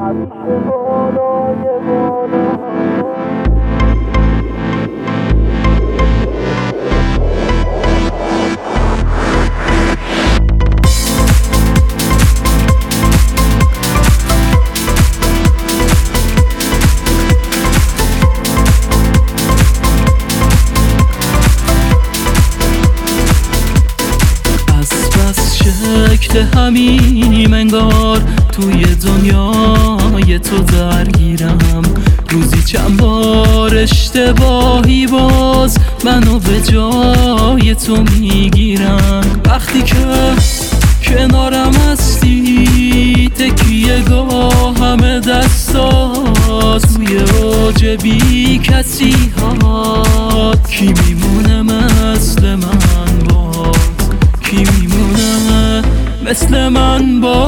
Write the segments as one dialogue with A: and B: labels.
A: همینیم انگار توی دنیای تو درگیرم. روزی چند بار اشتباهی باز منو به جای تو میگیرم. وقتی که کنارم هستی تکیه گاه همه دستات توی اوج بی کسی هات. کی میمونه مثل من باز؟ کی میمونه مثل من با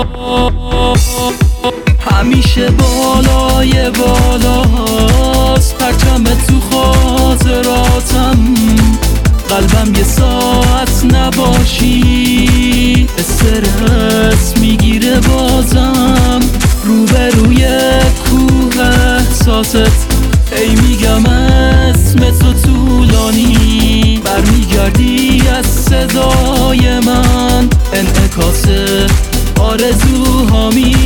A: همیشه بالای بالاست پرچم تو خاطراتم. قلبم یه ساعت نباشی استرس میگیره بازم. روبروی کوه احساست ای میگم اسم تو طولانی. برمیگردی از صدای من انعکاس آرزوهامی.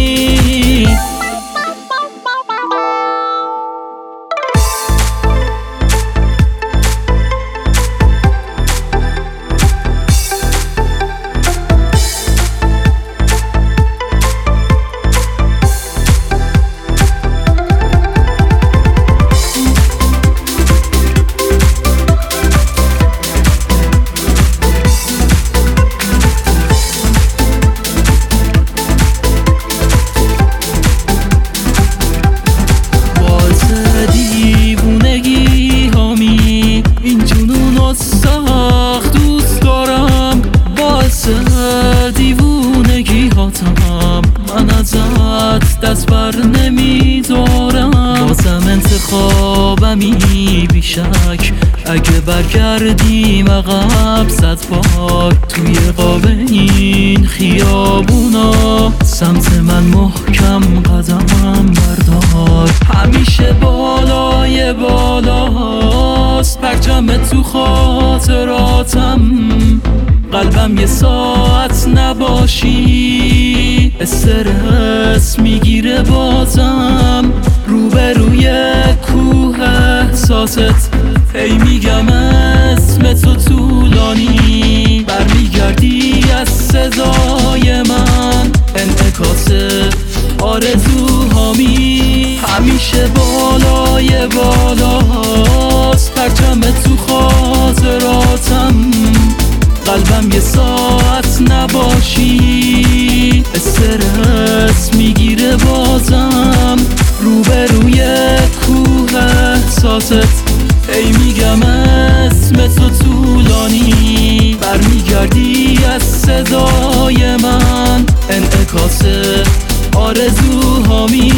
A: دیوونگی هاتم من ازت دست بر نمیدارم. بازم انتخابمی بیشک اگه برگردیم عقب 100 بار توی قاب این خیابونا سمت من محکم قدم بردار. همیشه بالای بالاست پرچم تو خاطراتم. قلبم یه ساعت نباشی استرس میگیره بازم. روبروی کوه احساست ای میگم اسم تو طولانی. برمیگردی از صدای من انعکاس آرزوهامی. همیشه بالای بالاست پرچم تو خاطراتم. قلبم یه ساعت نباشی استرس میگیره بازم. روبروی کوه احساست ای میگم اسم تو طولانی. برمیگردی از صدای من انعکاس آرزوهامی.